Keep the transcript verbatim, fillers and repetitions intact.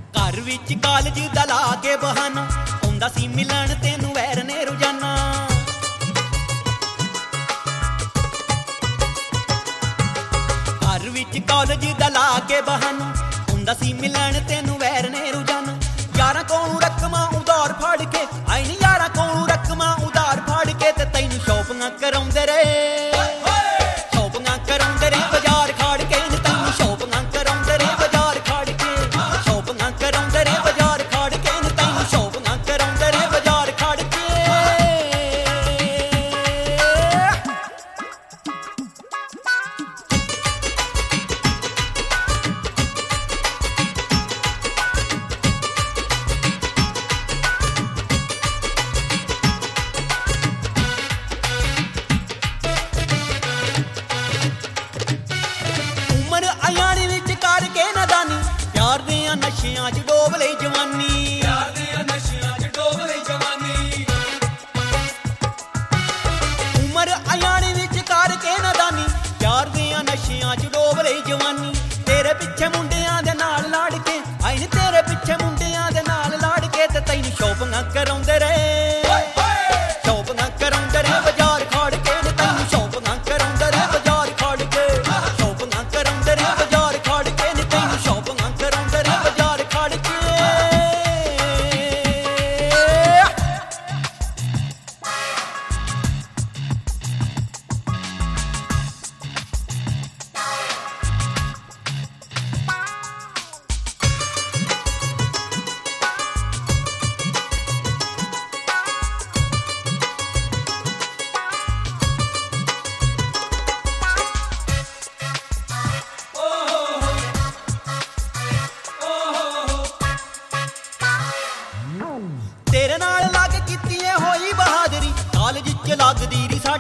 घर विच कालज दा ला के बहाना आउंदा सी मिलन तेनू वैर ने रोजाना। घर विच कालज दा ला के बहाना आउंदा सी मिलन तेनू वैर ने रोजाना। यारां कोलों रकमां उधार फड़ के आई नी यारां कोलों रकमां उधार फड़ के ते तैनू शॉपिंगां कराउंदे रे शॉपिंगां कराउंदे रे बाजार खाड़ के नी तैनू शॉपिंगां कराउंदे रे बाजार खाड़ के शॉपिंगां कराउंदे रे बाजार खाड़ के नी तैनू शॉपिंगां कराउंदे रे बाजार खाड़ के। प्यार दियां नशियां च डोब लई जवानी प्यार दियां नशियां च डोब लई जवानी। उमर अयानी विच करके नादानी प्यार दियां नशियां च डोब लई जवानी। तेरे पिछे मुंडियां दे नाल लाड़ के आई नी तेरे पिछे मुंडियां दे नाल लाड़ के ते तैनू शॉपिंगां कराउंदे रे शॉपिंगां कराउंदे रे बाजार खाड़ के नी तैनू शॉपिंगां कराउंदे रे बाजार खाड़ के शॉपिंगां कराउंदे रे बाजार खाड़ के नी तैनू शॉपिंगां तेरे नाल लग कीती होई बहादरी कालज च लगदी री